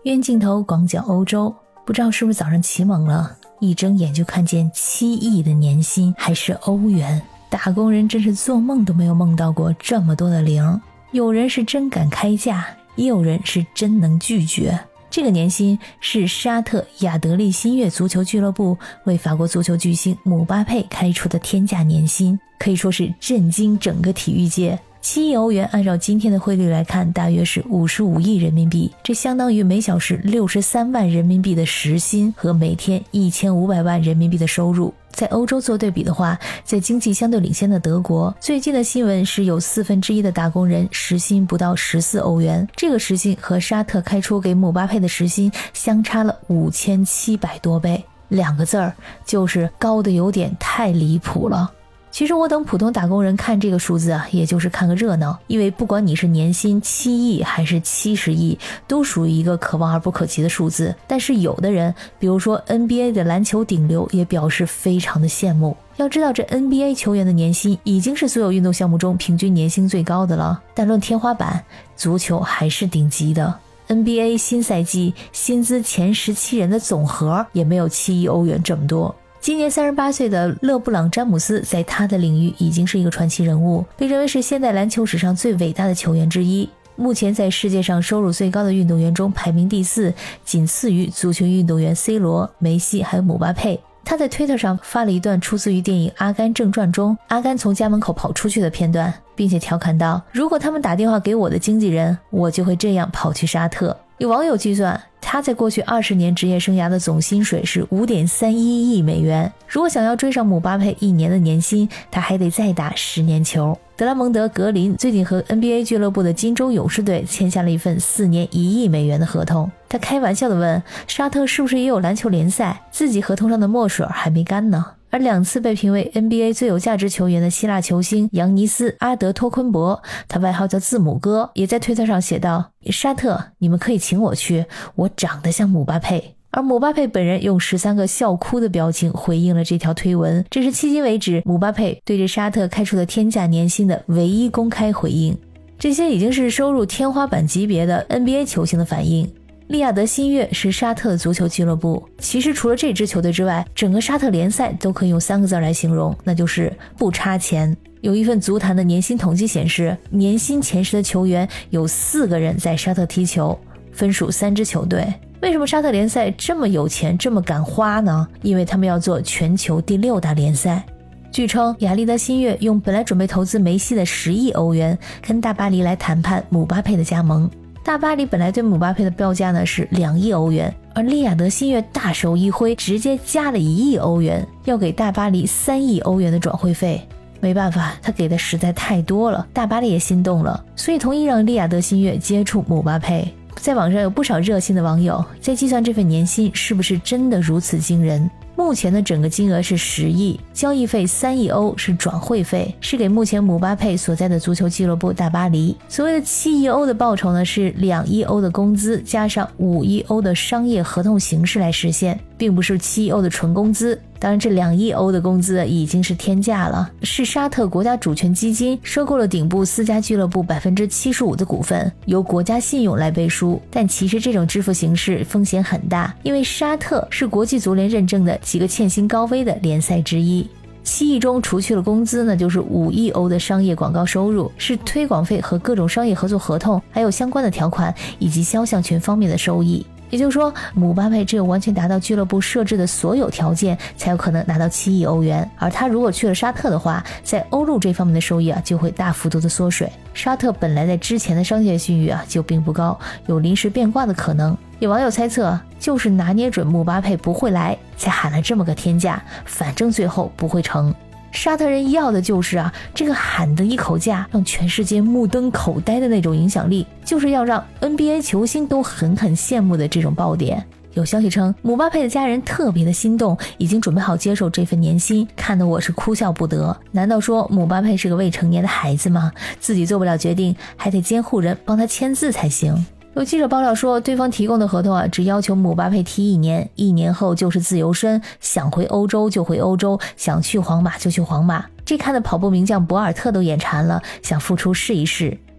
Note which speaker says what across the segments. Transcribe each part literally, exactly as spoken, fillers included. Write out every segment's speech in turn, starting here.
Speaker 1: 远镜头广角欧洲，不知道是不是早上起猛了，一睁眼就看见七亿的年薪，还是欧元。打工人真是做梦都没有梦到过这么多的零。有人是真敢开价，也有人是真能拒绝。这个年薪是沙特亚德利新月足球俱乐部为法国足球巨星姆巴佩开出的天价年薪，可以说是震惊整个体育界。七亿欧元按照今天的汇率来看，大约是五十五亿人民币，这相当于每小时六十三万人民币的时薪和每天一千五百万人民币的收入。在欧洲做对比的话，在经济相对领先的德国，最近的新闻是有四分之一的打工人时薪不到十四欧元，这个时薪和沙特开出给姆巴佩的时薪相差了五千七百多倍，两个字儿就是高的有点太离谱了。其实我等普通打工人看这个数字啊，也就是看个热闹，因为不管你是年薪七亿还是七十亿，都属于一个可望而不可及的数字。但是有的人，比如说 N B A 的篮球顶流，也表示非常的羡慕。要知道这 N B A 球员的年薪已经是所有运动项目中平均年薪最高的了，但论天花板，足球还是顶级的。N B A 新赛季薪资前十七人的总和也没有七亿欧元这么多。今年三十八岁的勒布朗·詹姆斯在他的领域已经是一个传奇人物，被认为是现代篮球史上最伟大的球员之一。目前在世界上收入最高的运动员中排名第四，仅次于足球运动员 C 罗、梅西还有姆巴佩。他在推特上发了一段出自于电影《阿甘正传》中阿甘从家门口跑出去的片段，并且调侃道：如果他们打电话给我的经纪人，我就会这样跑去沙特。有网友计算，他在过去二十年职业生涯的总薪水是 五点三一亿美元。如果想要追上姆巴佩一年的年薪，他还得再打十年球。德拉蒙德·格林最近和 N B A 俱乐部的金州勇士队签下了一份四年一亿美元的合同。他开玩笑地问，沙特是不是也有篮球联赛？自己合同上的墨水还没干呢。而两次被评为 N B A 最有价值球员的希腊球星扬尼斯·阿德托昆博，他外号叫字母哥，也在推特上写道：沙特，你们可以请我去，我长得像姆巴佩。而姆巴佩本人用十三个笑哭的表情回应了这条推文，这是迄今为止姆巴佩对这沙特开出的天价年薪的唯一公开回应。这些已经是收入天花板级别的 N B A 球星的反应。利雅得新月是沙特的足球俱乐部，其实除了这支球队之外，整个沙特联赛都可以用三个字来形容，那就是不差钱。有一份足坛的年薪统计显示，年薪前十的球员有四个人在沙特踢球，分属三支球队。为什么沙特联赛这么有钱，这么敢花呢？因为他们要做全球第六大联赛。据称，雅利德新月用本来准备投资梅西的十亿欧元，跟大巴黎来谈判姆巴佩的加盟。大巴黎本来对姆巴佩的标价呢是两亿欧元，而利雅得新月大手一挥，直接加了一亿欧元，要给大巴黎三亿欧元的转会费。没办法，他给的实在太多了，大巴黎也心动了，所以同意让利雅得新月接触姆巴佩。在网上有不少热心的网友在计算这份年薪是不是真的如此惊人。目前的整个金额是十亿，交易费三亿欧是转会费，是给目前姆巴佩所在的足球俱乐部大巴黎。所谓的七亿欧的报酬呢，是两亿欧的工资加上五亿欧的商业合同形式来实现，并不是七亿欧的纯工资。当然这两亿欧的工资已经是天价了，是沙特国家主权基金收购了顶部私家俱乐部 百分之七十五 的股份，由国家信用来背书。但其实这种支付形式风险很大，因为沙特是国际足联认证的几个欠薪高危的联赛之一。七亿中除去了工资呢，就是五亿欧的商业广告收入，是推广费和各种商业合作合同，还有相关的条款以及肖像权方面的收益。也就是说，姆巴佩只有完全达到俱乐部设置的所有条件，才有可能拿到七亿欧元。而他如果去了沙特的话，在欧陆这方面的收益啊，就会大幅度的缩水。沙特本来在之前的商业信誉啊就并不高，有临时变卦的可能。有网友猜测，就是拿捏准姆巴佩不会来，才喊了这么个天价，反正最后不会成。沙特人要的就是啊，这个喊的一口价让全世界目瞪口呆的那种影响力，就是要让 N B A 球星都狠狠羡慕的这种爆点。有消息称，姆巴佩的家人特别的心动，已经准备好接受这份年薪，看得我是哭笑不得。难道说姆巴佩是个未成年的孩子吗？自己做不了决定，还得监护人帮他签字才行。有记者爆料说，对方提供的合同啊，只要求姆巴佩踢一年，一年后就是自由身，想回欧洲就回欧洲，想去皇马就去皇马。这看的跑步名将博尔特都眼馋了，想复出试一试。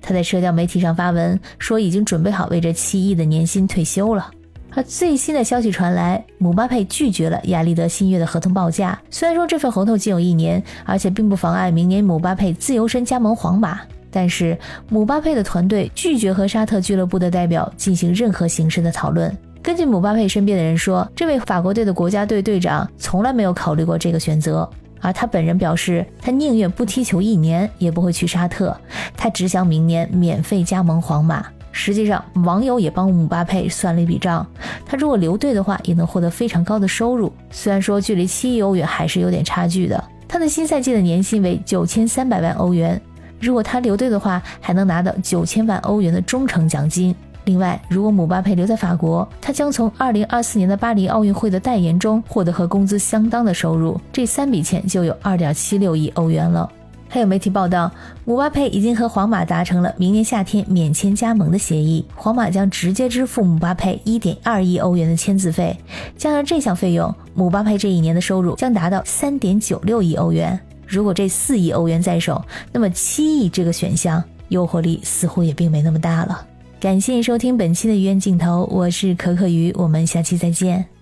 Speaker 1: 他在社交媒体上发文说已经准备好为这七亿的年薪退休了。而最新的消息传来，姆巴佩拒绝了亚历德新约的合同报价。虽然说这份合同仅有一年，而且并不妨碍明年姆巴佩自由身加盟皇马，但是姆巴佩的团队拒绝和沙特俱乐部的代表进行任何形式的讨论。根据姆巴佩身边的人说，这位法国队的国家队队长从来没有考虑过这个选择，而他本人表示，他宁愿不踢球一年，也不会去沙特，他只想明年免费加盟皇马。实际上，网友也帮姆巴佩算了一笔账，他如果留队的话，也能获得非常高的收入。虽然说距离七亿欧元还是有点差距的，他的新赛季的年薪为九千三百万欧元，如果他留队的话，还能拿到九千万欧元的忠诚奖金。另外，如果姆巴佩留在法国，他将从二零二四年的巴黎奥运会的代言中获得和工资相当的收入，这三笔钱就有 二点七六亿欧元了。还有媒体报道，姆巴佩已经和皇马达成了明年夏天免签加盟的协议，皇马将直接支付姆巴佩 一点二亿欧元的签字费，加上这项费用，姆巴佩这一年的收入将达到 三点九六亿欧元。如果这四亿欧元在手，那么七亿这个选项诱惑力似乎也并没那么大了。感谢收听本期的鱼眼镜头，我是可可鱼，我们下期再见。